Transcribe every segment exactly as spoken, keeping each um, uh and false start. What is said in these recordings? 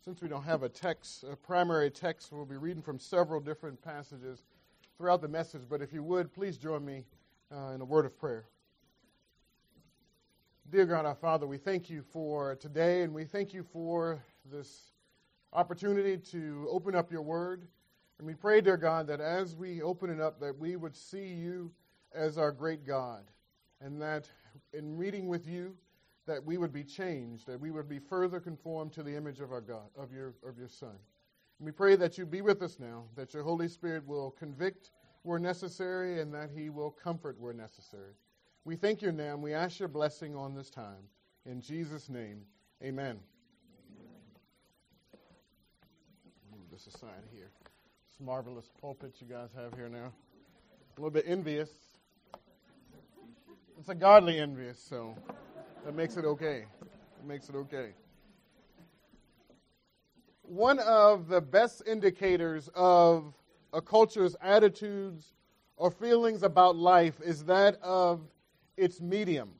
since we don't have a text, a primary text, we'll be reading from several different passages throughout the message. But if you would, please join me uh, in a word of prayer. Dear God, our Father, we thank you for today, and we thank you for this opportunity to open up your word. And we pray, dear God, that as we open it up, that we would see you as our great God, and that in meeting with you, that we would be changed, that we would be further conformed to the image of our God, of your of your Son. And we pray that you be with us now, that your Holy Spirit will convict where necessary, and that he will comfort where necessary. We thank you now, and we ask your blessing on this time. In Jesus' name, amen. Move this aside here. This marvelous pulpit you guys have here now. A little bit envious. It's a godly envious, so that makes it okay. It makes it okay. One of the best indicators of a culture's attitudes or feelings about life is that of its medium.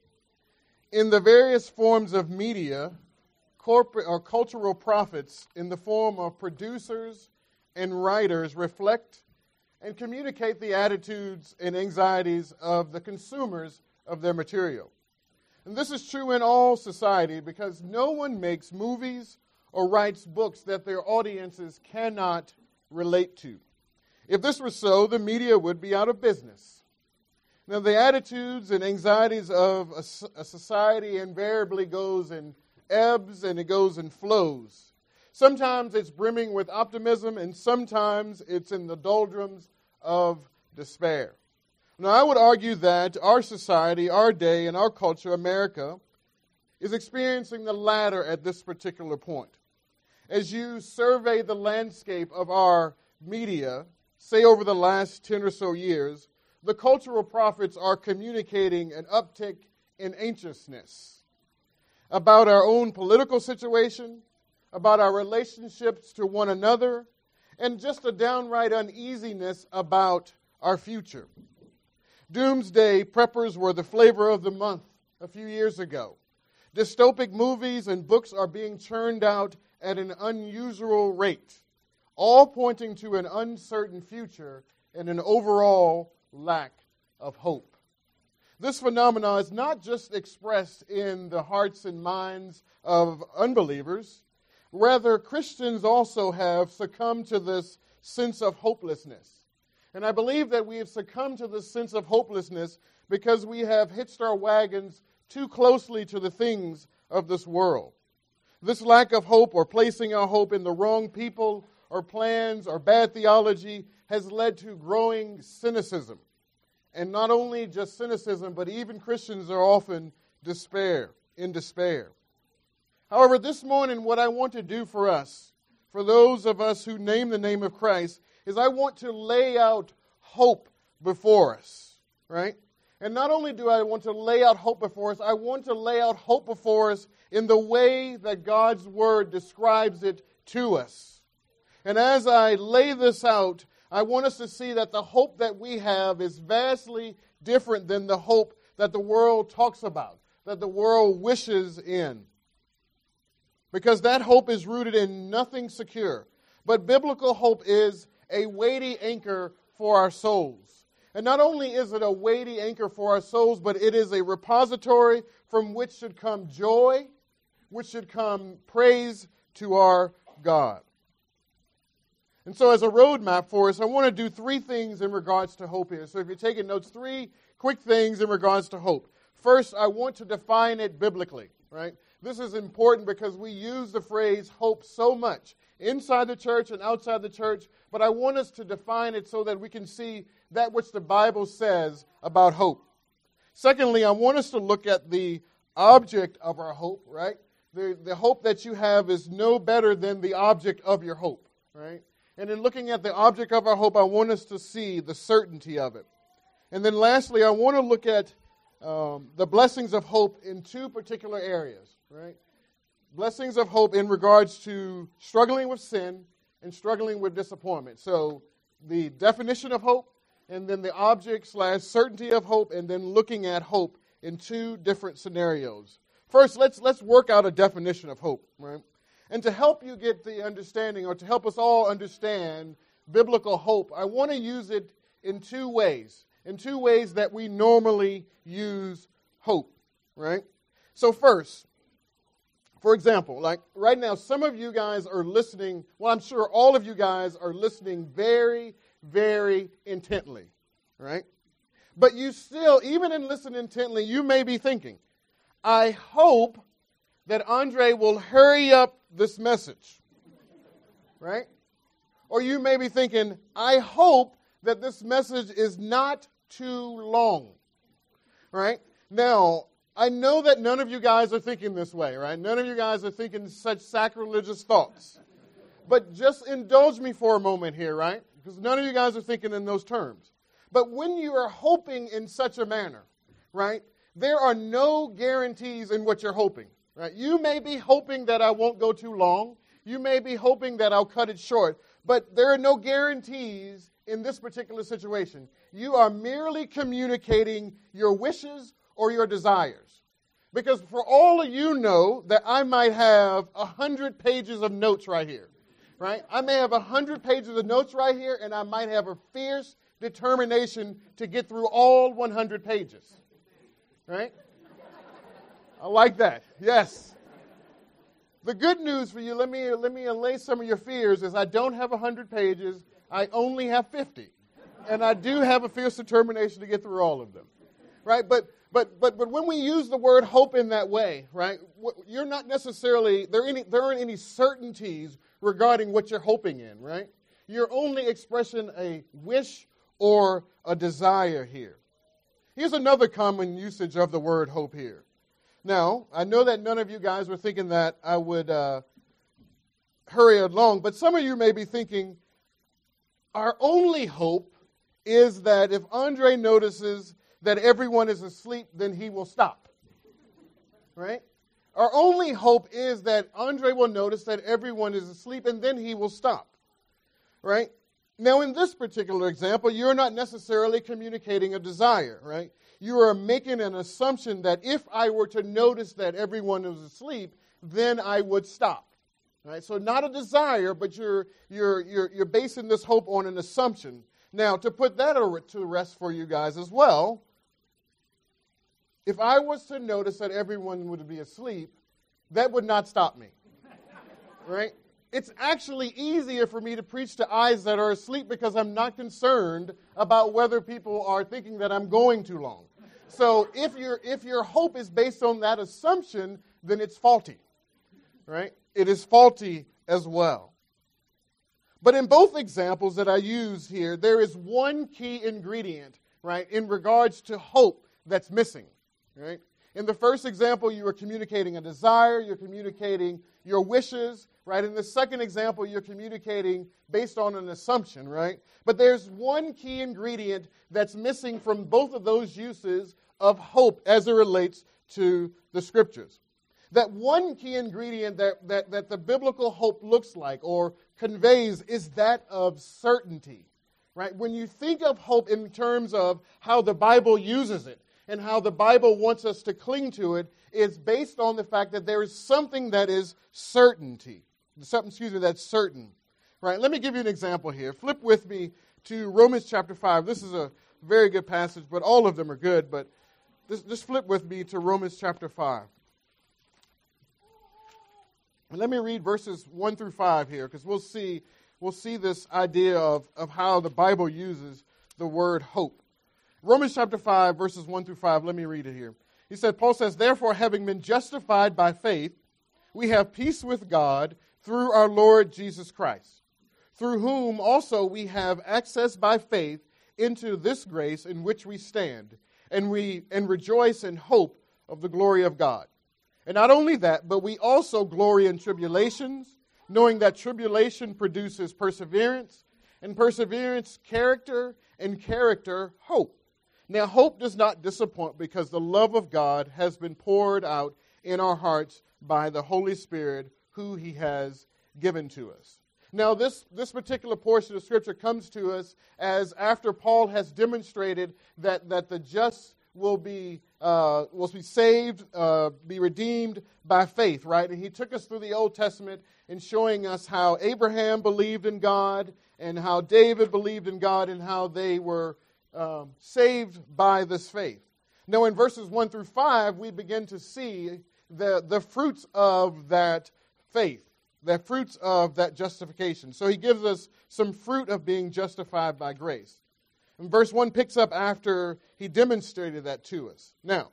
In the various forms of media, corporate or cultural prophets in the form of producers and writers reflect and communicate the attitudes and anxieties of the consumers of their material. And this is true in all society because no one makes movies or writes books that their audiences cannot relate to. If this were so, the media would be out of business. Now, the attitudes and anxieties of a, a society invariably goes in ebbs and it goes in flows. Sometimes it's brimming with optimism, and sometimes it's in the doldrums of despair. Now, I would argue that our society, our day, and our culture, America, is experiencing the latter at this particular point. As you survey the landscape of our media, say over the last ten or so years, the cultural prophets are communicating an uptick in anxiousness about our own political situation, about our relationships to one another, and just a downright uneasiness about our future. Doomsday preppers were the flavor of the month a few years ago. Dystopic movies and books are being churned out at an unusual rate, all pointing to an uncertain future and an overall lack of hope. This phenomenon is not just expressed in the hearts and minds of unbelievers. Rather, Christians also have succumbed to this sense of hopelessness. And I believe that we have succumbed to this sense of hopelessness because we have hitched our wagons too closely to the things of this world. This lack of hope, or placing our hope in the wrong people or plans or bad theology, has led to growing cynicism. And not only just cynicism, but even Christians are often despair, in despair. However, this morning, what I want to do for us, for those of us who name the name of Christ, is I want to lay out hope before us, right? And not only do I want to lay out hope before us, I want to lay out hope before us in the way that God's Word describes it to us. And as I lay this out, I want us to see that the hope that we have is vastly different than the hope that the world talks about, that the world wishes in. Because that hope is rooted in nothing secure. But biblical hope is a weighty anchor for our souls. And not only is it a weighty anchor for our souls, but it is a repository from which should come joy, which should come praise to our God. And so as a roadmap for us, I want to do three things in regards to hope here. So if you're taking notes, three quick things in regards to hope. First, I want to define it biblically, right? This is important because we use the phrase hope so much inside the church and outside the church, but I want us to define it so that we can see that which the Bible says about hope. Secondly, I want us to look at the object of our hope, right? The, the hope that you have is no better than the object of your hope, right? And in looking at the object of our hope, I want us to see the certainty of it. And then lastly, I want to look at um, the blessings of hope in two particular areas, right? Blessings of hope in regards to struggling with sin and struggling with disappointment. So the definition of hope, and then the object slash certainty of hope, and then looking at hope in two different scenarios. First, let's let's work out a definition of hope, right? And to help you get the understanding, or to help us all understand biblical hope, I want to use it in two ways, in two ways that we normally use hope, right? So first, for example, like right now, some of you guys are listening, well, I'm sure all of you guys are listening very, very intently, right? But you still, even in listening intently, you may be thinking, I hope that Andre will hurry up this message, right? Or you may be thinking, I hope that this message is not too long, right? Now, I know that none of you guys are thinking this way, right? None of you guys are thinking such sacrilegious thoughts. But just indulge me for a moment here, right? Because none of you guys are thinking in those terms. But when you are hoping in such a manner, right, there are no guarantees in what you're hoping, right? You may be hoping that I won't go too long. You may be hoping that I'll cut it short. But there are no guarantees in this particular situation. You are merely communicating your wishes or your desires. Because for all of you know that I might have a hundred pages of notes right here, right? I may have a hundred pages of notes right here, and I might have a fierce determination to get through all one hundred pages, right? I like that. Yes. The good news for you, let me let me allay some of your fears, is I don't have a hundred pages. I only have fifty, and I do have a fierce determination to get through all of them, right? But But but but when we use the word hope in that way, right, you're not necessarily, there, any, there aren't any certainties regarding what you're hoping in, right? You're only expressing a wish or a desire here. Here's another common usage of the word hope here. Now, I know that none of you guys were thinking that I would uh, hurry along, but some of you may be thinking, our only hope is that if Andre notices that everyone is asleep, then he will stop, right? Our only hope is that Andre will notice that everyone is asleep, and then he will stop, right? Now, in this particular example, you're not necessarily communicating a desire, right? You are making an assumption that if I were to notice that everyone is asleep, then I would stop, right? So not a desire, but you're you're you're you're basing this hope on an assumption. Now, to put that to rest for you guys as well, if I was to notice that everyone would be asleep, that would not stop me, right? It's actually easier for me to preach to eyes that are asleep because I'm not concerned about whether people are thinking that I'm going too long. So if your if your hope is based on that assumption, then it's faulty, right? It is faulty as well. But in both examples that I use here, there is one key ingredient, right, in regards to hope that's missing. Right? In the first example, you are communicating a desire, you're communicating your wishes, right? In the second example, you're communicating based on an assumption, right? But there's one key ingredient that's missing from both of those uses of hope as it relates to the Scriptures. That one key ingredient that, that, that the biblical hope looks like or conveys is that of certainty, right? When you think of hope in terms of how the Bible uses it, and how the Bible wants us to cling to it, is based on the fact that there is something that is certainty. Something, excuse me, that's certain. Right? Let me give you an example here. Flip with me to Romans chapter five. This is a very good passage, but all of them are good. But just, just flip with me to Romans chapter five. And let me read verses one through five here, because we'll see, we'll see this idea of, of how the Bible uses the word hope. Romans chapter five, verses one through five, let me read it here. He said, Paul says, therefore, having been justified by faith, we have peace with God through our Lord Jesus Christ, through whom also we have access by faith into this grace in which we stand, and we and rejoice in hope of the glory of God. And not only that, but we also glory in tribulations, knowing that tribulation produces perseverance, and perseverance, character, and character, hope. Now, hope does not disappoint because the love of God has been poured out in our hearts by the Holy Spirit who He has given to us. Now, this, this particular portion of Scripture comes to us as after Paul has demonstrated that, that the just will be uh, will be saved, uh, be redeemed by faith, right? And he took us through the Old Testament in showing us how Abraham believed in God and how David believed in God and how they were um, saved by this faith. Now, in verses one through five, we begin to see the, the fruits of that faith, the fruits of that justification. So he gives us some fruit of being justified by grace. And verse one picks up after he demonstrated that to us. Now,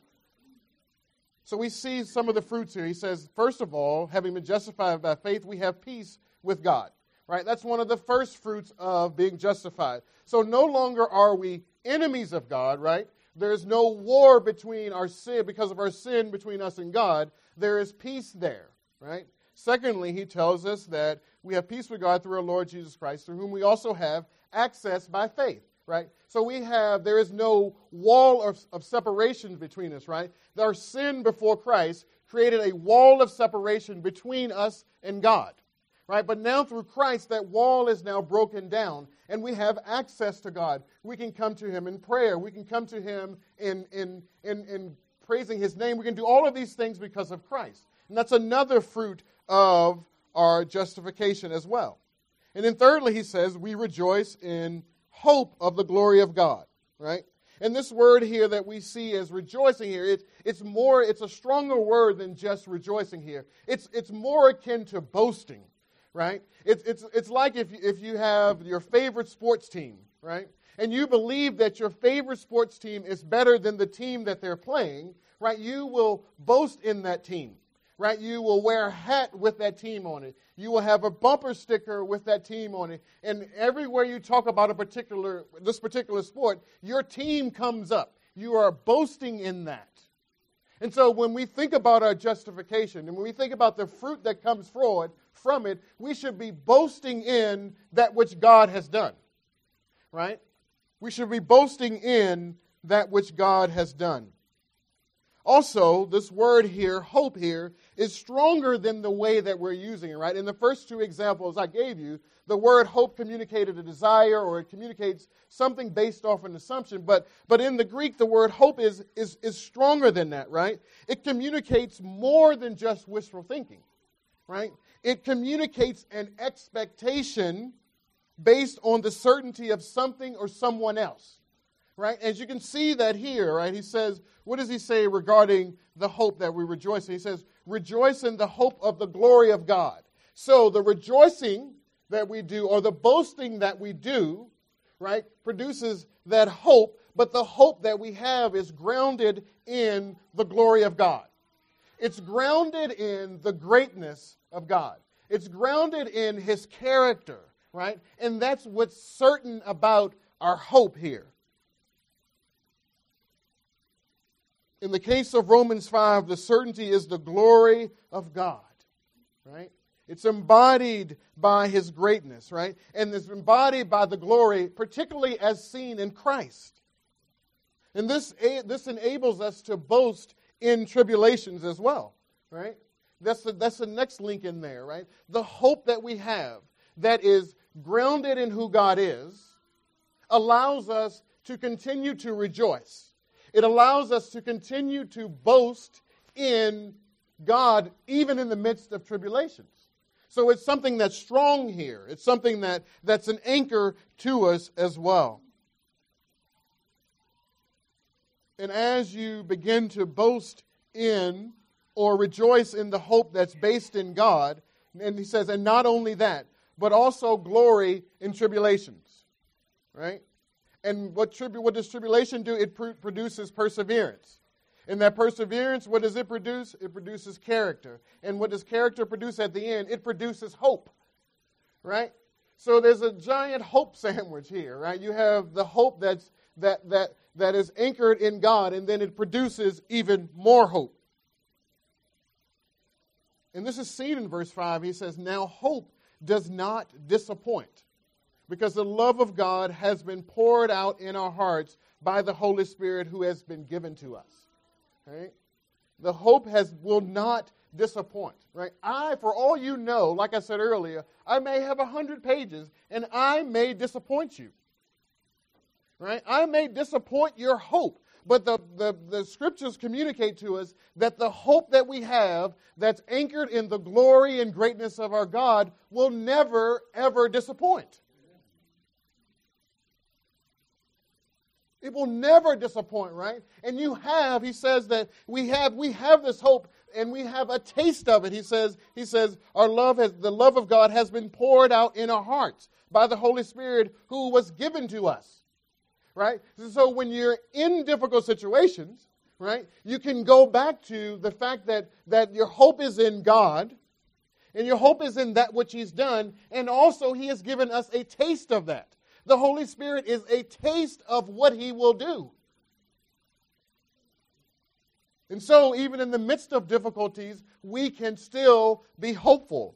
so we see some of the fruits here. He says, first of all, having been justified by faith, we have peace with God. Right? That's one of the first fruits of being justified. So no longer are we enemies of God, right? There's no war between our sin, because of our sin between us and God. There is peace there, right? Secondly, he tells us that we have peace with God through our Lord Jesus Christ, through whom we also have access by faith, right? So we have, there is no wall of, of separation between us, right? Our sin before Christ created a wall of separation between us and God, right? But now through Christ, that wall is now broken down, and we have access to God. We can come to him in prayer. We can come to him in, in, in, in praising his name. We can do all of these things because of Christ. And that's another fruit of our justification as well. And then thirdly, he says, we rejoice in hope of the glory of God, right? And this word here that we see as rejoicing here, it, it's more, it's a stronger word than just rejoicing here. It's, it's more akin to boasting, right? It's, it's, it's like if, if you have your favorite sports team, right? And you believe that your favorite sports team is better than the team that they're playing, right? You will boast in that team, right? You will wear a hat with that team on it. You will have a bumper sticker with that team on it. And everywhere you talk about a particular, this particular sport, your team comes up. You are boasting in that. And so when we think about our justification, and when we think about the fruit that comes forward from it, we should be boasting in that which God has done, right? We should be boasting in that which God has done. Also, this word here, hope here, is stronger than the way that we're using it, right? In the first two examples I gave you, the word hope communicated a desire, or it communicates something based off an assumption. But, but in the Greek, the word hope is, is, is stronger than that, right? It communicates more than just wishful thinking, right? It communicates an expectation based on the certainty of something or someone else. Right? As you can see that here, right? He says, what does he say regarding the hope that we rejoice in? He says, rejoice in the hope of the glory of God. So the rejoicing that we do, or the boasting that we do, right, produces that hope, but the hope that we have is grounded in the glory of God. It's grounded in the greatness of God. It's grounded in his character, right? And that's what's certain about our hope here. In the case of Romans five, the certainty is the glory of God, right? It's embodied by his greatness, right? And it's embodied by the glory, particularly as seen in Christ. And this, this enables us to boast in tribulations as well, right? That's the, that's the next link in there, right? The hope that we have that is grounded in who God is allows us to continue to rejoice. It allows us to continue to boast in God even in the midst of tribulations. So it's something that's strong here. It's something that, that's an anchor to us as well. And as you begin to boast in or rejoice in the hope that's based in God, and he says, and not only that, but also glory in tribulations, right? And what, tribu- what does tribulation do? It pr- produces perseverance. And that perseverance, what does it produce? It produces character. And what does character produce at the end? It produces hope, right? So there's a giant hope sandwich here, right? You have the hope that's, that, that, that is anchored in God, and then it produces even more hope. And this is seen in verse five. He says, now hope does not disappoint, because the love of God has been poured out in our hearts by the Holy Spirit who has been given to us. Right? The hope has will not disappoint. Right? I, for all you know, like I said earlier, I may have a hundred pages, and I may disappoint you. Right? I may disappoint your hope. But the, the, the scriptures communicate to us that the hope that we have that's anchored in the glory and greatness of our God will never, ever disappoint. It will never disappoint, right? And you have, he says that we have we have this hope and we have a taste of it. He says, he says, our love has the love of God has been poured out in our hearts by the Holy Spirit who was given to us. Right? So when you're in difficult situations, right, you can go back to the fact that, that your hope is in God and your hope is in that which He's done, and also He has given us a taste of that. The Holy Spirit is a taste of what He will do. And so even in the midst of difficulties, we can still be hopeful.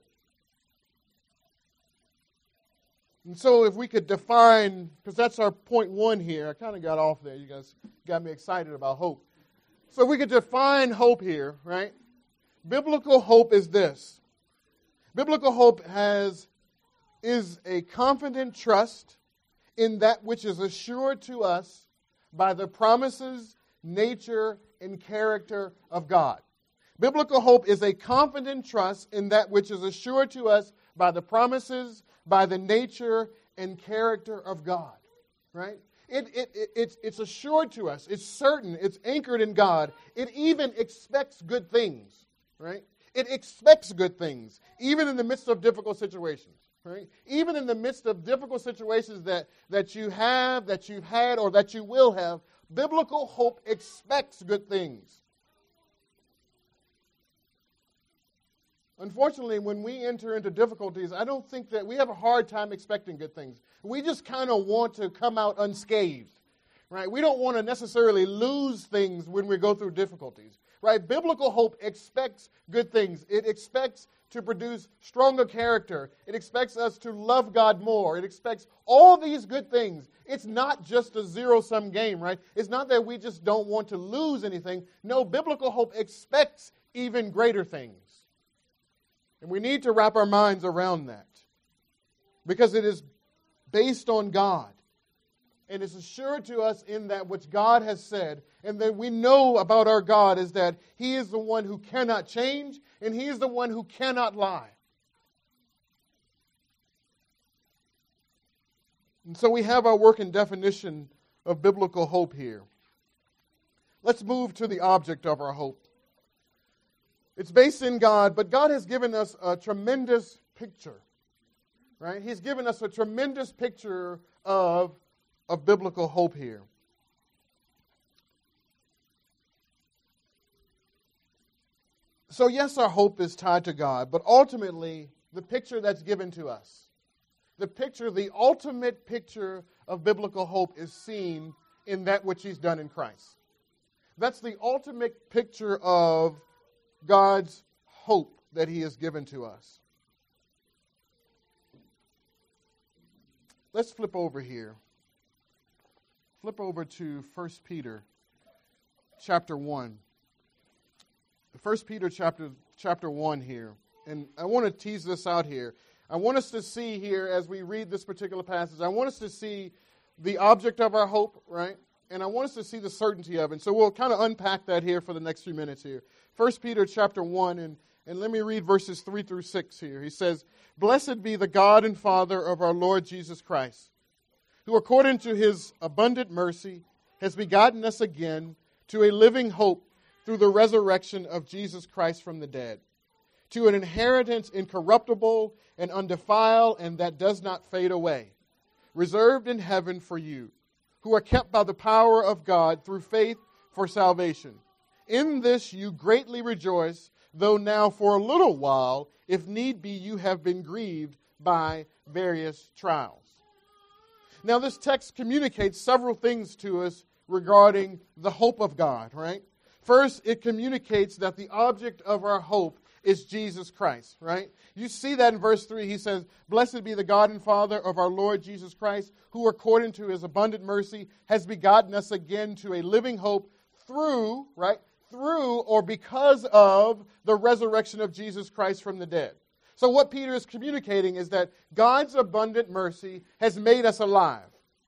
And so if we could define, because that's our point one here. I kind of got off there. You guys got me excited about hope. So we could define hope here, right? Biblical hope is this. Biblical hope has is a confident trust in that which is assured to us by the promises, nature, and character of God. Biblical hope is a confident trust in that which is assured to us by the promises, by the nature and character of God, right? It, it, it, it's, it's assured to us. It's certain. It's anchored in God. It even expects good things, right? It expects good things, even in the midst of difficult situations, right? Even in the midst of difficult situations that, that you have, that you've had, or that you will have, biblical hope expects good things. Unfortunately, when we enter into difficulties, I don't think that we have a hard time expecting good things. We just kind of want to come out unscathed, right? We don't want to necessarily lose things when we go through difficulties, right? Biblical hope expects good things. It expects to produce stronger character. It expects us to love God more. It expects all these good things. It's not just a zero-sum game, right? It's not that we just don't want to lose anything. No, biblical hope expects even greater things. And we need to wrap our minds around that because it is based on God. And it's assured to us in that which God has said. And that we know about our God is that He is the one who cannot change and He is the one who cannot lie. And so we have our working definition of biblical hope here. Let's move to the object of our hope. It's based in God, but God has given us a tremendous picture, right? He's given us a tremendous picture of, of biblical hope here. So yes, our hope is tied to God, but ultimately, the picture that's given to us, the picture, the ultimate picture of biblical hope is seen in that which He's done in Christ. That's the ultimate picture of God's hope that He has given to us. Let's flip over here. Flip over to First Peter chapter one. First Peter chapter, chapter one here. And I want to tease this out here. I want us to see here as we read this particular passage, I want us to see the object of our hope, right? And I want us to see the certainty of it. So we'll kind of unpack that here for the next few minutes here. First Peter chapter one, and, and let me read verses three through six here. He says, "Blessed be the God and Father of our Lord Jesus Christ, who according to His abundant mercy has begotten us again to a living hope through the resurrection of Jesus Christ from the dead, to an inheritance incorruptible and undefiled and that does not fade away, reserved in heaven for you, who are kept by the power of God through faith for salvation. In this you greatly rejoice, though now for a little while, if need be, you have been grieved by various trials." Now this text communicates several things to us regarding the hope of God, right? First, it communicates that the object of our hope is Jesus Christ, right? You see that in verse three. He says, "Blessed be the God and Father of our Lord Jesus Christ, who according to His abundant mercy has begotten us again to a living hope through," right? Through or because of the resurrection of Jesus Christ from the dead. So what Peter is communicating is that God's abundant mercy has made us alive,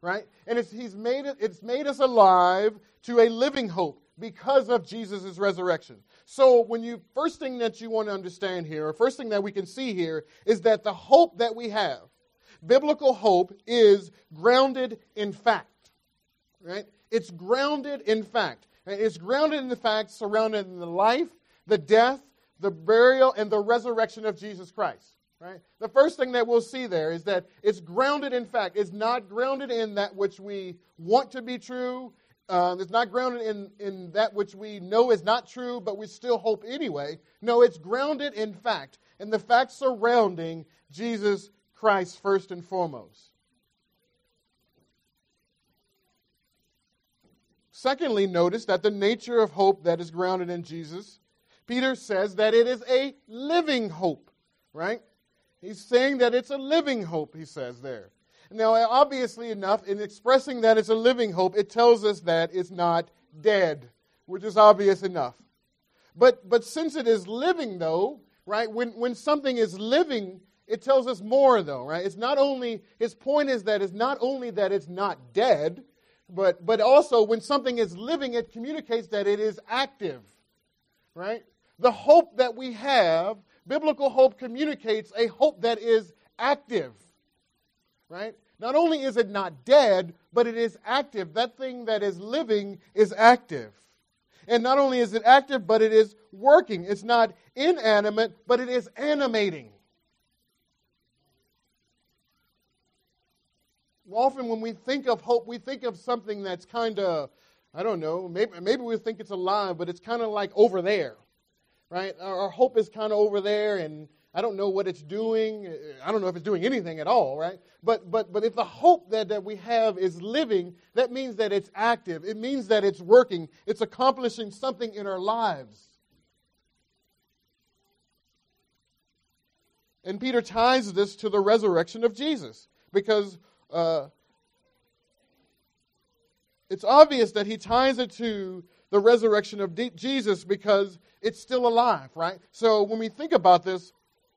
right? And it's, he's made it, it's made us alive to a living hope because of Jesus' resurrection. So when you, first thing that you want to understand here, or first thing that we can see here, is that the hope that we have, biblical hope, is grounded in fact, right? It's grounded in fact. Right? It's grounded in the fact surrounded in the life, the death, the burial, and the resurrection of Jesus Christ. Right? The first thing that we'll see there is that it's grounded in fact. It's not grounded in that which we want to be true. Uh, it's not grounded in, in that which we know is not true, but we still hope anyway. No, it's grounded in fact, and the facts surrounding Jesus Christ first and foremost. Secondly, notice that the nature of hope that is grounded in Jesus, Peter says that it is a living hope, right? He's saying that it's a living hope, he says there. Now, obviously enough, in expressing that it's a living hope, it tells us that it's not dead, which is obvious enough. But but since it is living, though, right, when, when something is living, it tells us more, though, right? It's not only, his point is that it's not only that it's not dead, but, but also when something is living, it communicates that it is active, right? The hope that we have, biblical hope, communicates a hope that is active. Right? Not only is it not dead, but it is active. That thing that is living is active. And not only is it active, but it is working. It's not inanimate, but it is animating. Often when we think of hope, we think of something that's kind of, I don't know, maybe, maybe we think it's alive, but it's kind of like over there. Right? Our, our hope is kind of over there, and I don't know what it's doing. I don't know if it's doing anything at all, right? But but but if the hope that, that we have is living, that means that it's active. It means that it's working. It's accomplishing something in our lives. And Peter ties this to the resurrection of Jesus because uh, it's obvious that he ties it to the resurrection of D- Jesus because it's still alive, right? So when we think about this,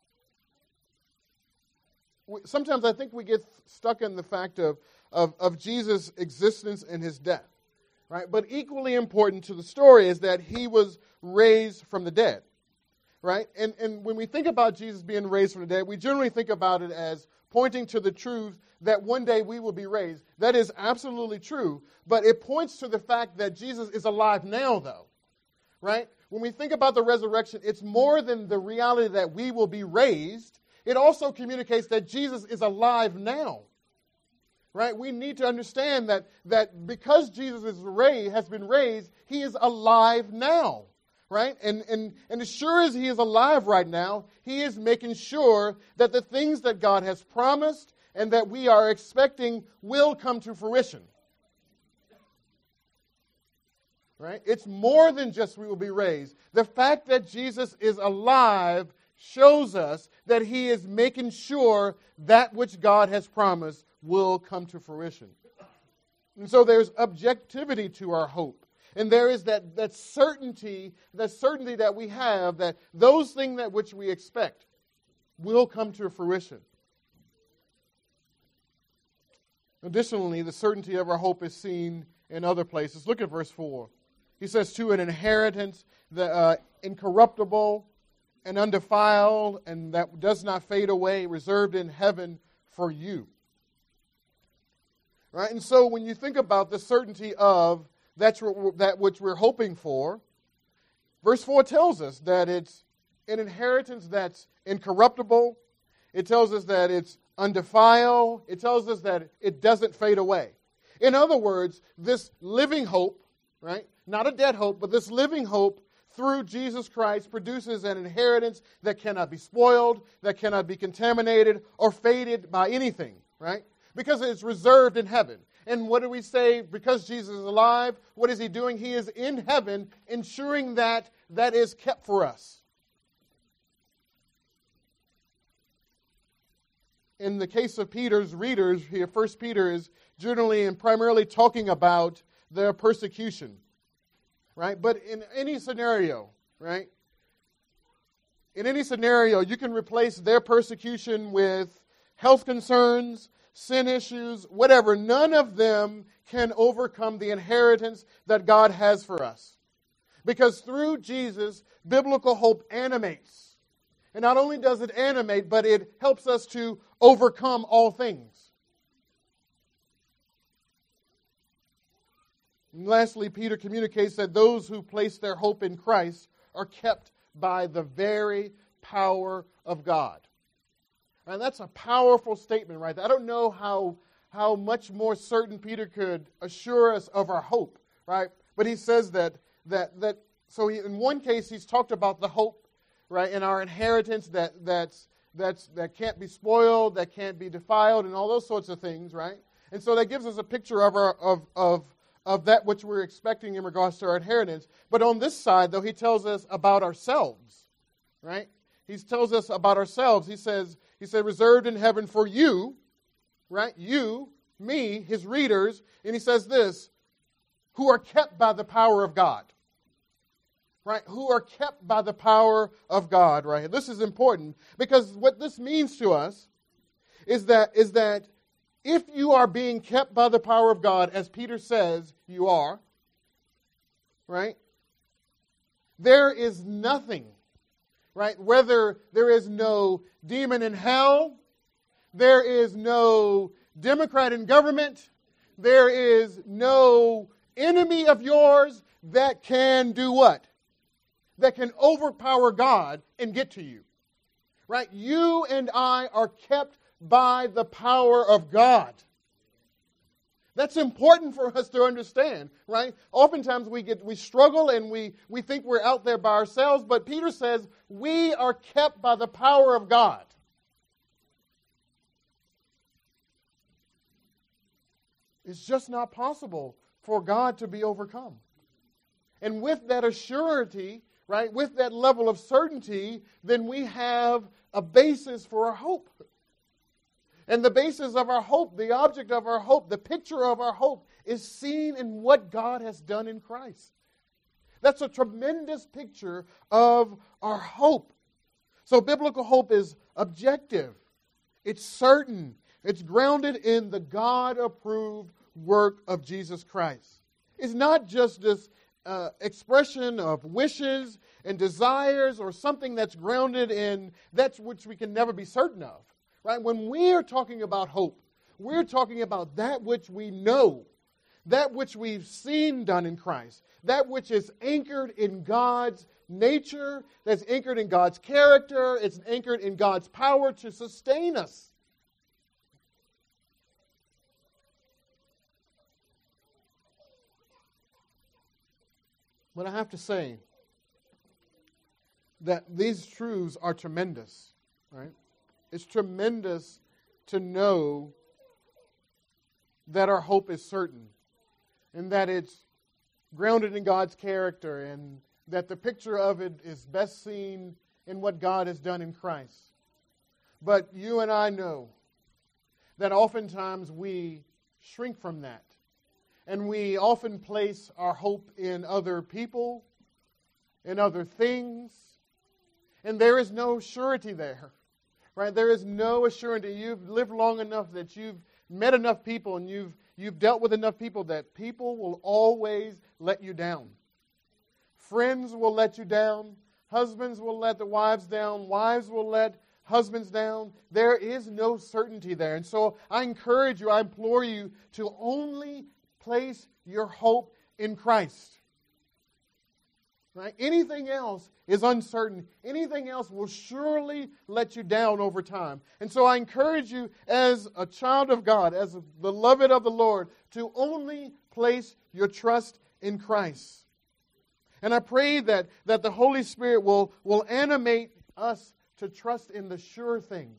sometimes I think we get stuck in the fact of, of, of Jesus' existence and his death, right? But equally important to the story is that he was raised from the dead, right? And, and when we think about Jesus being raised from the dead, we generally think about it as pointing to the truth that one day we will be raised. That is absolutely true, but it points to the fact that Jesus is alive now, though, right? When we think about the resurrection, it's more than the reality that we will be raised. It also communicates that Jesus is alive now, right? We need to understand that, that because Jesus is raised, has been raised, he is alive now, right? And, and, and as sure as he is alive right now, he is making sure that the things that God has promised and that we are expecting will come to fruition, right? It's more than just we will be raised. The fact that Jesus is alive shows us that he is making sure that which God has promised will come to fruition. And so there's objectivity to our hope. And there is that, that certainty, that certainty that we have that those things that which we expect will come to fruition. Additionally, the certainty of our hope is seen in other places. Look at verse four. He says, to an inheritance that uh, incorruptible and undefiled, and that does not fade away, reserved in heaven for you. Right? And so when you think about the certainty of that's that which we're hoping for, verse four tells us that it's an inheritance that's incorruptible. It tells us that it's undefiled. It tells us that it doesn't fade away. In other words, this living hope, right? Not a dead hope, but this living hope through Jesus Christ produces an inheritance that cannot be spoiled, that cannot be contaminated or faded by anything, right? Because it's reserved in heaven. And what do we say? Because Jesus is alive, what is he doing? He is in heaven, ensuring that that is kept for us. In the case of Peter's readers here, First Peter is generally and primarily talking about their persecution. Right? But in any scenario, right? In any scenario, you can replace their persecution with health concerns, sin issues, whatever, none of them can overcome the inheritance that God has for us. Because through Jesus, biblical hope animates. And not only does it animate, but it helps us to overcome all things. And lastly, Peter communicates that those who place their hope in Christ are kept by the very power of God. And that's a powerful statement right there. I don't know how, how much more certain Peter could assure us of our hope, right? But he says that, that, that so he, in one case he's talked about the hope, right, and our inheritance that, that's, that's, that can't be spoiled, that can't be defiled, and all those sorts of things, right? And so that gives us a picture of our, of, of, of that which we're expecting in regards to our inheritance. But on this side, though, he tells us about ourselves, right? He tells us about ourselves. He says, he said, reserved in heaven for you, right? You, me, his readers. And he says this, who are kept by the power of God, right? Who are kept by the power of God, right? This is important because what this means to us is that, is that if you are being kept by the power of God, as Peter says you are, right? There is nothing, right? Whether there is no demon in hell, there is no Democrat in government, there is no enemy of yours that can do what? That can overpower God and get to you, right? You and I are kept by the power of God. That's important for us to understand, right? Oftentimes we get we struggle and we, we think we're out there by ourselves, but Peter says we are kept by the power of God. It's just not possible for God to be overcome. And with that assurity, right, with that level of certainty, then we have a basis for our hope. And the basis of our hope, the object of our hope, the picture of our hope is seen in what God has done in Christ. That's a tremendous picture of our hope. So biblical hope is objective. It's certain. It's grounded in the God-approved work of Jesus Christ. It's not just this uh, expression of wishes and desires or something that's grounded in that which we can never be certain of. Right? When we are talking about hope, we're talking about that which we know, that which we've seen done in Christ, that which is anchored in God's nature, that's anchored in God's character, it's anchored in God's power to sustain us. But I have to say that these truths are tremendous, right? It's tremendous to know that our hope is certain and that it's grounded in God's character and that the picture of it is best seen in what God has done in Christ. But you and I know that oftentimes we shrink from that and we often place our hope in other people, in other things, and there is no surety there. Right? There is no assurance. You've lived long enough that you've met enough people and you've you've dealt with enough people that people will always let you down. Friends will let you down. Husbands will let the wives down. Wives will let husbands down. There is no certainty there. And so I encourage you, I implore you to only place your hope in Christ. Right? Anything else is uncertain. Anything else will surely let you down over time. And so I encourage you as a child of God, as a beloved of the Lord, to only place your trust in Christ. And I pray that, that the Holy Spirit will, will animate us to trust in the sure thing.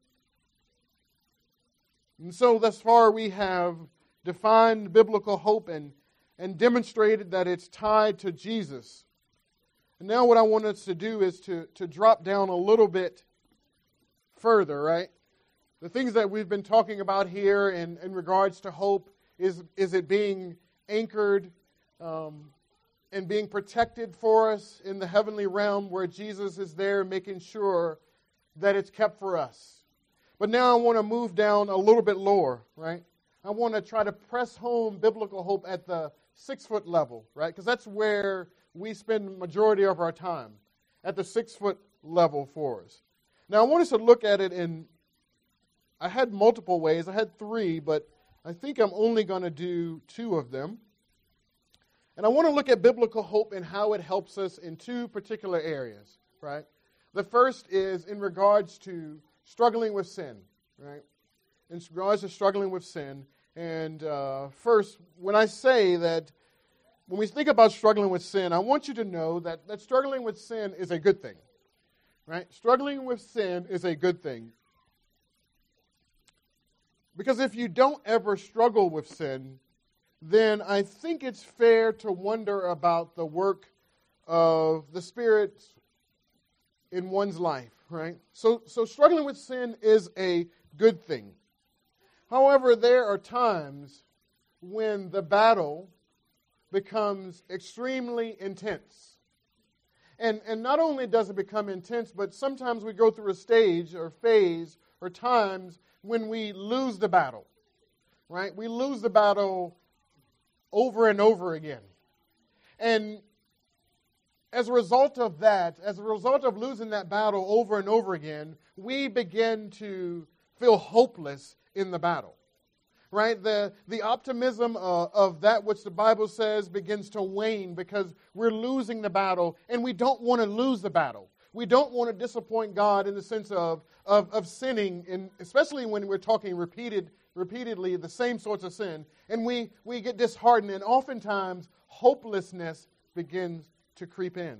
And so thus far we have defined biblical hope and, and demonstrated that it's tied to Jesus. And now what I want us to do is to, to drop down a little bit further, right? The things that we've been talking about here in, in regards to hope, is, is it being anchored um, and being protected for us in the heavenly realm where Jesus is there making sure that it's kept for us. But now I want to move down a little bit lower, right? I want to try to press home biblical hope at the six-foot level, right? Because that's where we spend the majority of our time, at the six-foot level for us. Now, I want us to look at it in, I had multiple ways. I had three, but I think I'm only going to do two of them. And I want to look at biblical hope and how it helps us in two particular areas, right? The first is in regards to struggling with sin, right? In regards to struggling with sin. And uh, first, when I say that, when we think about struggling with sin, I want you to know that, that struggling with sin is a good thing, right? Struggling with sin is a good thing. Because if you don't ever struggle with sin, then I think it's fair to wonder about the work of the Spirit in one's life, right? So, so struggling with sin is a good thing. However, there are times when the battle becomes extremely intense. And, and not only does it become intense, but sometimes we go through a stage or phase or times when we lose the battle, right? We lose the battle over and over again. And as a result of that, as a result of losing that battle over and over again, we begin to feel hopeless in the battle, right? The, the optimism uh, of that which the Bible says begins to wane because we're losing the battle, and we don't want to lose the battle. We don't want to disappoint God in the sense of, of, of sinning, in, especially when we're talking repeated, repeatedly the same sorts of sin, and we, we get disheartened, and oftentimes hopelessness begins to creep in.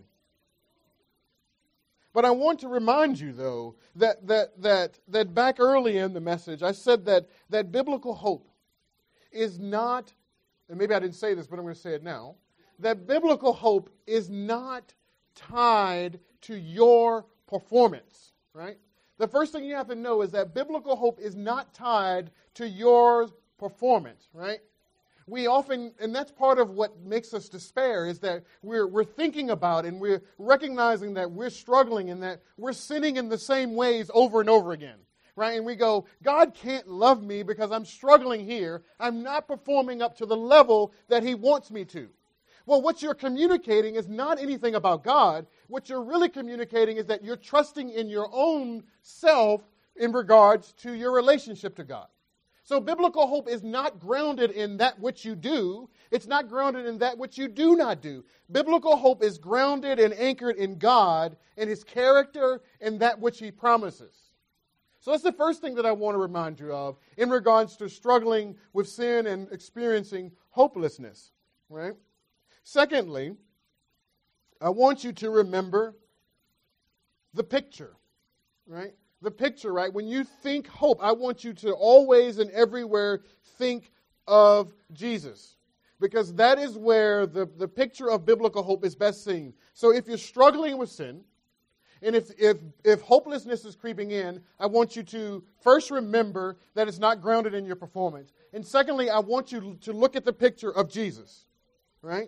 But I want to remind you, though, that that that that back early in the message, I said that that biblical hope is not, and maybe I didn't say this, but I'm going to say it now, that biblical hope is not tied to your performance, right? The first thing you have to know is that biblical hope is not tied to your performance, right? We often, and that's part of what makes us despair, is that we're we're thinking about and we're recognizing that we're struggling and that we're sinning in the same ways over and over again, right? And we go, God can't love me because I'm struggling here. I'm not performing up to the level that He wants me to. Well, what you're communicating is not anything about God. What you're really communicating is that you're trusting in your own self in regards to your relationship to God. So biblical hope is not grounded in that which you do. It's not grounded in that which you do not do. Biblical hope is grounded and anchored in God and His character and that which He promises. So that's the first thing that I want to remind you of in regards to struggling with sin and experiencing hopelessness, right? Secondly, I want you to remember the picture, right? The picture, right? When you think hope, I want you to always and everywhere think of Jesus. Because that is where the, the picture of biblical hope is best seen. So if you're struggling with sin, and if, if, if hopelessness is creeping in, I want you to first remember that it's not grounded in your performance. And secondly, I want you to look at the picture of Jesus, right?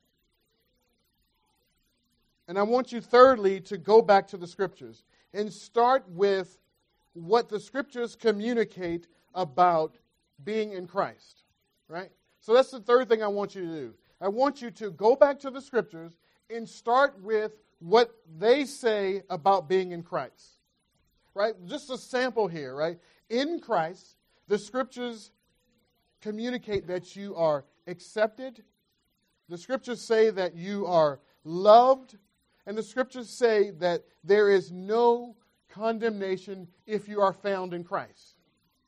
And I want you thirdly to go back to the Scriptures and start with what the Scriptures communicate about being in Christ, right? So that's the third thing I want you to do. I want you to go back to the Scriptures and start with what they say about being in Christ, right? Just a sample here, right? In Christ, the Scriptures communicate that you are accepted. The Scriptures say that you are loved. And the Scriptures say that there is no condemnation if you are found in Christ.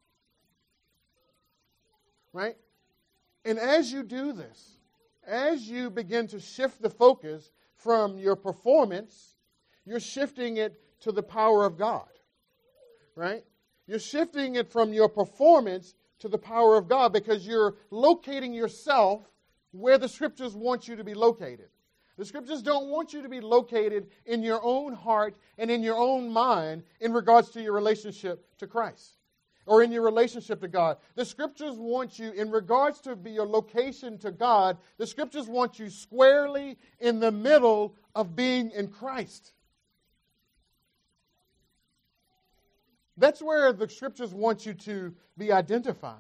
Right? And as you do this, as you begin to shift the focus from your performance, you're shifting it to the power of God. Right? You're shifting it from your performance to the power of God because you're locating yourself where the Scriptures want you to be located. The Scriptures don't want you to be located in your own heart and in your own mind in regards to your relationship to Christ or in your relationship to God. The Scriptures want you, in regards to your location to God, the Scriptures want you squarely in the middle of being in Christ. That's where the Scriptures want you to be identified.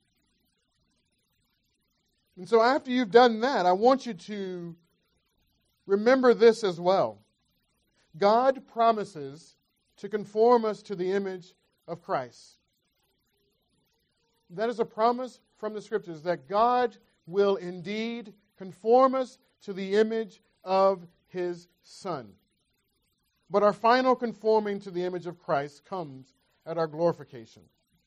And so after you've done that, I want you to remember this as well. God promises to conform us to the image of Christ. That is a promise from the Scriptures, that God will indeed conform us to the image of His Son. But our final conforming to the image of Christ comes at our glorification.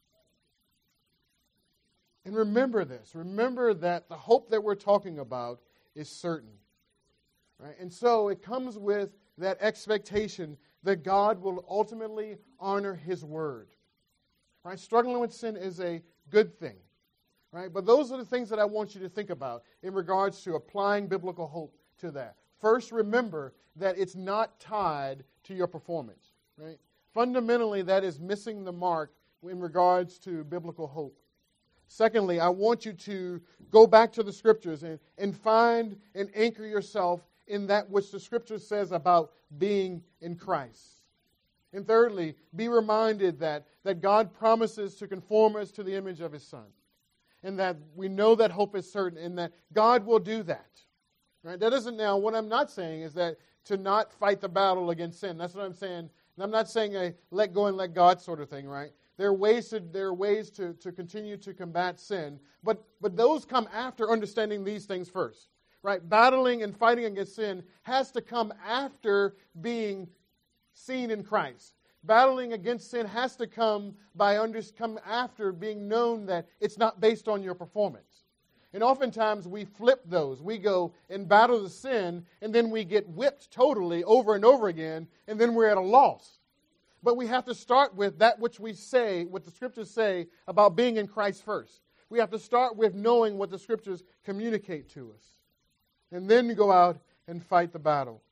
And remember this. Remember that the hope that we're talking about is certain. Right? And so it comes with that expectation that God will ultimately honor His word. Right? Struggling with sin is a good thing. Right? But those are the things that I want you to think about in regards to applying biblical hope to that. First, remember that it's not tied to your performance. Right? Fundamentally, that is missing the mark in regards to biblical hope. Secondly, I want you to go back to the Scriptures and, and find and anchor yourself in that which the Scripture says about being in Christ. And thirdly, be reminded that, that God promises to conform us to the image of His Son. And that we know that hope is certain and that God will do that. Right? That isn't now, what I'm not saying is that to not fight the battle against sin. That's what I'm saying. And I'm not saying a let go and let God sort of thing, right? There are ways to there are ways to, to continue to combat sin, but but those come after understanding these things first. Right? Battling and fighting against sin has to come after being seen in Christ. Battling against sin has to come by under, come after being known that it's not based on your performance. And oftentimes we flip those. We go and battle the sin, and then we get whipped totally over and over again, and then we're at a loss. But we have to start with that which we say, what the Scriptures say about being in Christ first. We have to start with knowing what the Scriptures communicate to us. And then go out and fight the battle.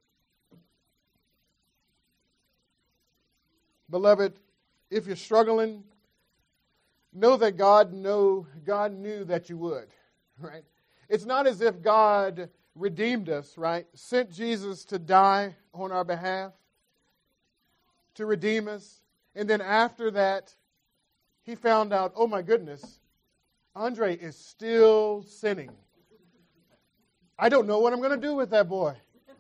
Beloved, if you're struggling, know that God know God knew that you would, right? It's not as if God redeemed us, right? Sent Jesus to die on our behalf, to redeem us, and then after that, He found out, oh my goodness, Andre is still sinning. I don't know what I'm going to do with that boy.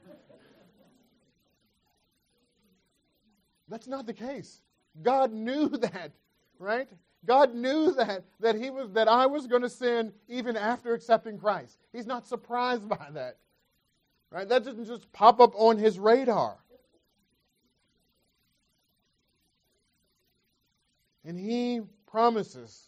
That's not the case. God knew that, right? God knew that that he was that I was going to sin even after accepting Christ. He's not surprised by that. Right? That didn't just pop up on His radar. And He promises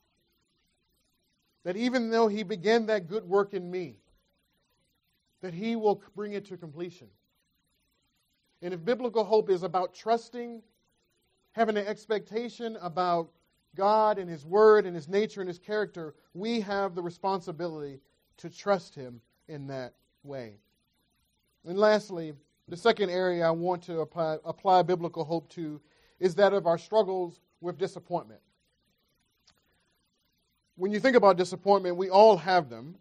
that even though He began that good work in me, that He will bring it to completion. And if biblical hope is about trusting, having an expectation about God and His Word and His nature and His character, we have the responsibility to trust Him in that way. And lastly, the second area I want to apply, apply biblical hope to is that of our struggles with disappointment. When you think about disappointment, we all have them.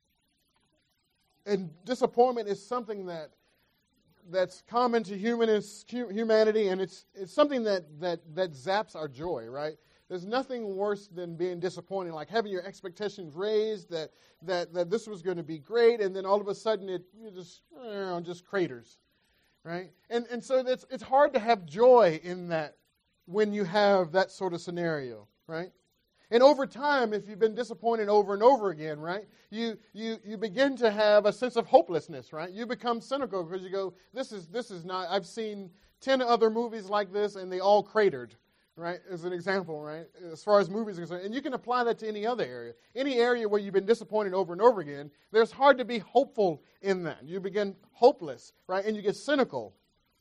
And disappointment is something that that's common to human, humanity, and it's it's something that, that, that zaps our joy, right? There's nothing worse than being disappointed, like having your expectations raised that that, that this was going to be great, and then all of a sudden it you just you know, just craters, right? And and so that's it's hard to have joy in that when you have that sort of scenario, right? And over time, if you've been disappointed over and over again, right, you you you begin to have a sense of hopelessness, right? You become cynical because you go, this is this is not. I've seen ten other movies like this, and they all cratered, right? As an example, right? As far as movies are concerned, and you can apply that to any other area, any area where you've been disappointed over and over again. There's hard to be hopeful in that. You begin hopeless, right, and you get cynical.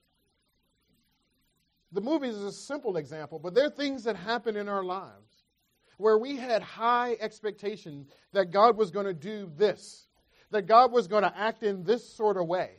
The movies is a simple example, but there are things that happen in our lives where we had high expectation that God was going to do this, that God was going to act in this sort of way.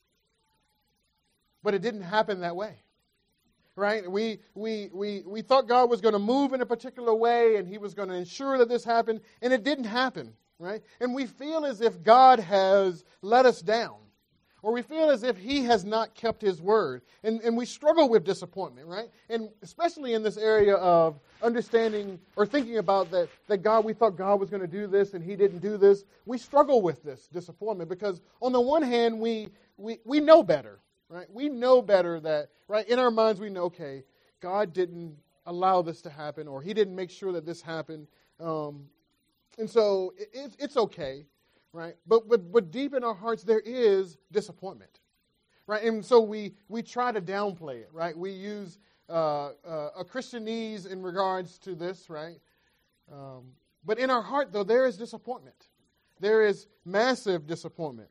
But it didn't happen that way. Right? We we we we thought God was going to move in a particular way and He was going to ensure that this happened, and it didn't happen, right? And we feel as if God has let us down, or we feel as if he has not kept his word. And, and we struggle with disappointment, right? And especially in this area of understanding or thinking about that, that God, we thought God was going to do this and he didn't do this. We struggle with this disappointment because on the one hand, we we, we know better, right? We know better that, right, in our minds we know, okay, God didn't allow this to happen or he didn't make sure that this happened. Um, and so it, it, it's okay. Right, but, but but deep in our hearts there is disappointment, right? And so we we try to downplay it, right? We use uh, uh, a Christianese in regards to this, right? Um, but in our heart, though, there is disappointment. There is massive disappointment.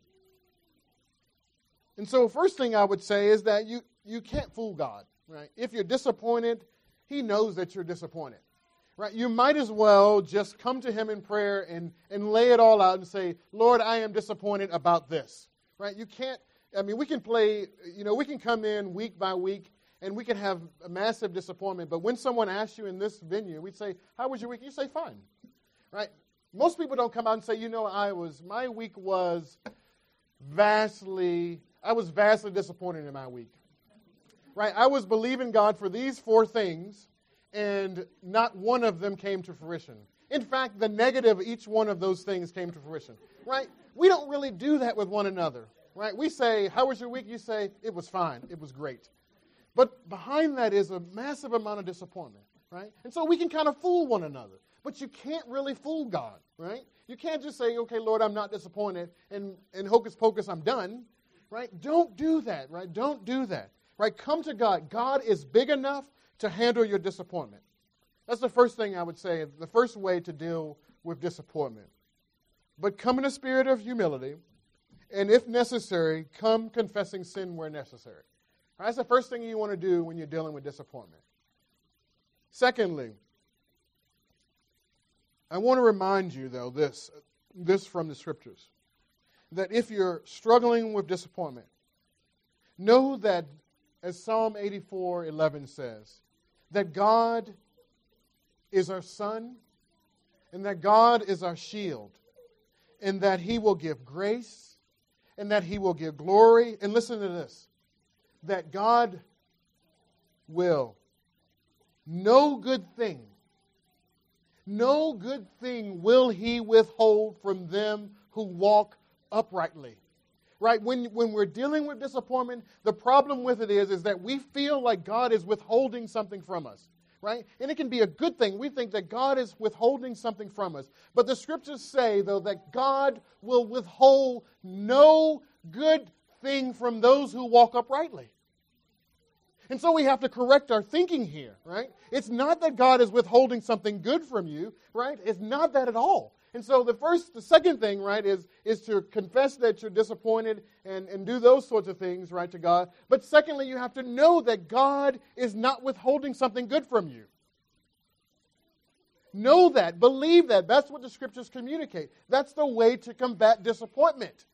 And so, first thing I would say is that you you can't fool God, right? If you're disappointed, He knows that you're disappointed. Right, you might as well just come to him in prayer and, and lay it all out and say, Lord, I am disappointed about this. Right? You can't, I mean, we can play, you know, we can come in week by week and we can have a massive disappointment. But when someone asks you in this venue, we say, how was your week? You say, fine. Right? Most people don't come out and say, you know, I was, my week was vastly, I was vastly disappointed in my week. Right? I was believing God for these four things, and not one of them came to fruition. In fact, the negative of each one of those things came to fruition. Right? We don't really do that with one another. Right? We say, how was your week? You say, it was fine. It was great. But behind that is a massive amount of disappointment. Right? And so we can kind of fool one another. But you can't really fool God. Right? You can't just say, okay, Lord, I'm not disappointed, and, and hocus pocus, I'm done. Right? Don't do that. Right? Don't do that. Right? Come to God. God is big enough to handle your disappointment. That's the first thing I would say, the first way to deal with disappointment. But come in a spirit of humility, and if necessary, come confessing sin where necessary. That's the first thing you want to do when you're dealing with disappointment. Secondly, I want to remind you, though, this, this from the Scriptures, that if you're struggling with disappointment, know that, as Psalm eighty-four eleven says, that God is our sun, and that God is our shield, and that He will give grace, and that He will give glory. And listen to this, that God will, no good thing, no good thing will He withhold from them who walk uprightly. Right? When, when we're dealing with disappointment, the problem with it is, is that we feel like God is withholding something from us. Right? And it can be a good thing. We think that God is withholding something from us. But the Scriptures say, though, that God will withhold no good thing from those who walk uprightly. And so we have to correct our thinking here, right? It's not that God is withholding something good from you, right? It's not that at all. And so the first, the second thing, right, is, is to confess that you're disappointed and, and do those sorts of things, right, to God. But secondly, you have to know that God is not withholding something good from you. Know that. Believe that. That's what the Scriptures communicate. That's the way to combat disappointment.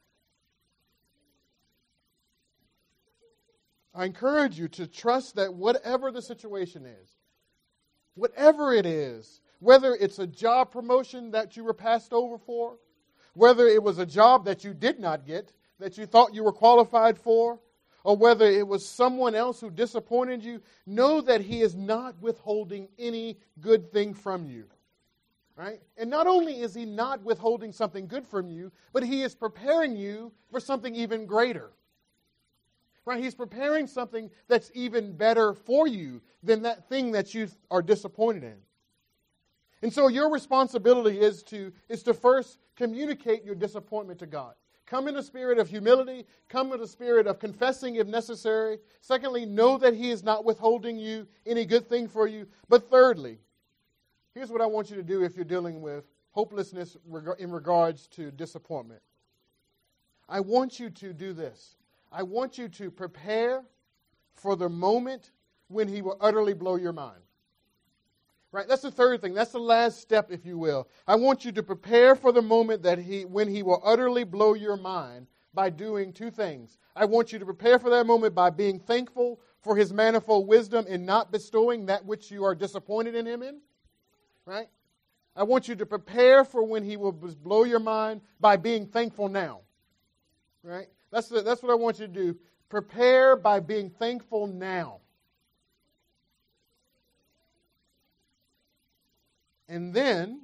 I encourage you to trust that whatever the situation is, whatever it is, whether it's a job promotion that you were passed over for, whether it was a job that you did not get, that you thought you were qualified for, or whether it was someone else who disappointed you, know that He is not withholding any good thing from you. Right? And not only is He not withholding something good from you, but He is preparing you for something even greater. Right? He's preparing something that's even better for you than that thing that you are disappointed in. And so your responsibility is to, is to first communicate your disappointment to God. Come in a spirit of humility. Come in a spirit of confessing if necessary. Secondly, know that He is not withholding you any good thing for you. But thirdly, here's what I want you to do if you're dealing with hopelessness in regards to disappointment. I want you to do this. I want you to prepare for the moment when He will utterly blow your mind. Right? That's the third thing. That's the last step, if you will. I want you to prepare for the moment that he, when He will utterly blow your mind by doing two things. I want you to prepare for that moment by being thankful for His manifold wisdom in not bestowing that which you are disappointed in Him in. Right? I want you to prepare for when He will blow your mind by being thankful now. Right? That's, the, that's what I want you to do. Prepare by being thankful now. And then,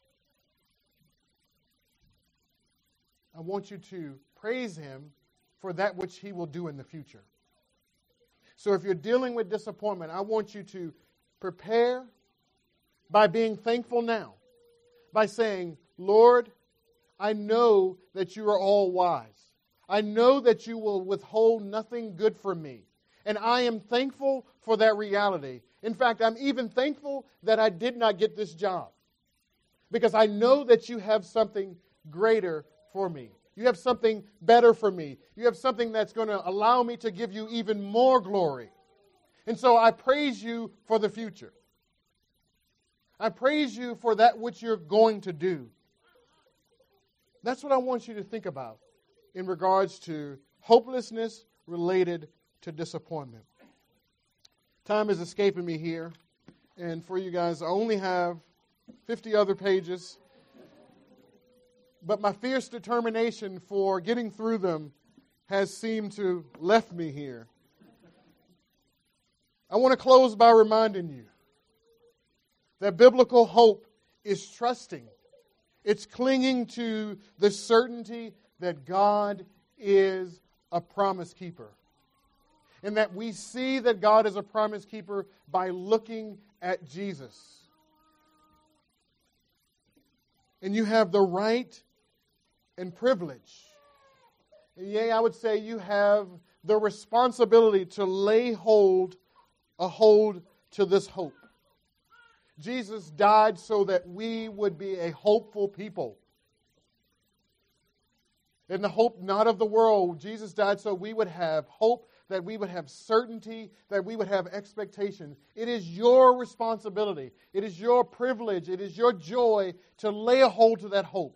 I want you to praise Him for that which He will do in the future. So if you're dealing with disappointment, I want you to prepare by being thankful now. By saying, Lord, I know that you are all wise. I know that you will withhold nothing good from me. And I am thankful for that reality. In fact, I'm even thankful that I did not get this job. Because I know that you have something greater for me. You have something better for me. You have something that's going to allow me to give you even more glory. And so I praise you for the future. I praise you for that which you're going to do. That's what I want you to think about in regards to hopelessness related to disappointment. Time is escaping me here. And for you guys, I only have fifty other pages. But my fierce determination for getting through them has seemed to left me here. I want to close by reminding you that biblical hope is trusting. It's clinging to the certainty that God is a promise keeper. And that we see that God is a promise keeper by looking at Jesus. And you have the right and privilege. And yea, I would say you have the responsibility to lay hold, a hold to this hope. Jesus died so that we would be a hopeful people. And the hope not of the world. Jesus died so we would have hope, that we would have certainty, that we would have expectation. It is your responsibility. It is your privilege. It is your joy to lay a hold to that hope.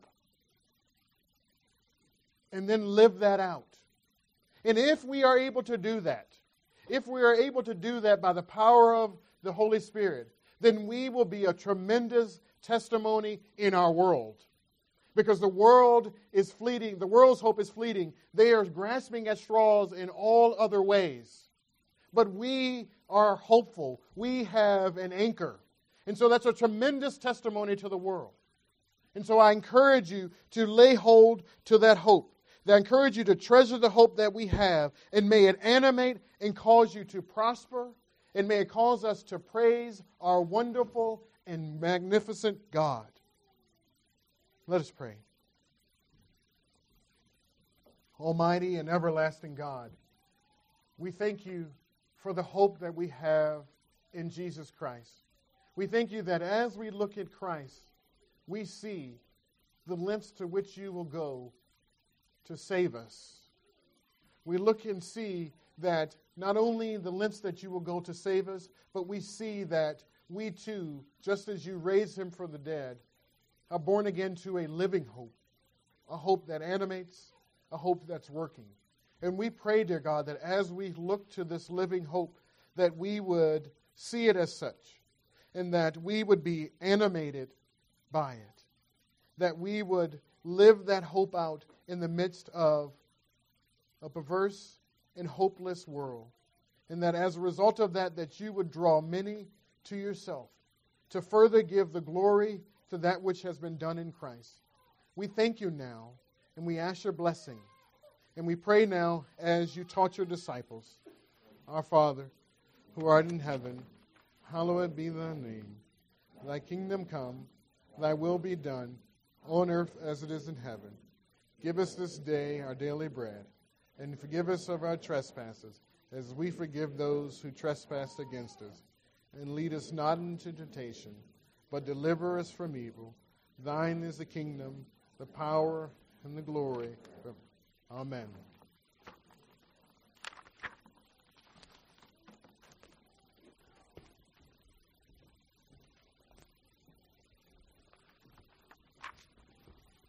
And then live that out. And if we are able to do that, if we are able to do that by the power of the Holy Spirit, then we will be a tremendous testimony in our world. Because the world is fleeting. The world's hope is fleeting. They are grasping at straws in all other ways. But we are hopeful. We have an anchor. And so that's a tremendous testimony to the world. And so I encourage you to lay hold to that hope. I encourage you to treasure the hope that we have, and may it animate and cause you to prosper, and may it cause us to praise our wonderful and magnificent God. Let us pray. Almighty and everlasting God, we thank you for the hope that we have in Jesus Christ. We thank you that as we look at Christ, we see the lengths to which you will go to save us. We look and see that not only the lengths that you will go to save us, but we see that we too, just as you raised him from the dead, are born again to a living hope, a hope that animates, a hope that's working. And we pray, dear God, that as we look to this living hope, that we would see it as such, and that we would be animated by it, that we would live that hope out in the midst of a perverse and hopeless world. And that as a result of that, that you would draw many to yourself to further give the glory to that which has been done in Christ. We thank you now, and we ask your blessing. And we pray now as you taught your disciples, Our Father, who art in heaven, hallowed be thy name. Thy kingdom come, thy will be done, on earth as it is in heaven. Give us this day our daily bread, and forgive us of our trespasses, as we forgive those who trespass against us. And lead us not into temptation, but deliver us from evil. Thine is the kingdom, the power, and the glory. Amen.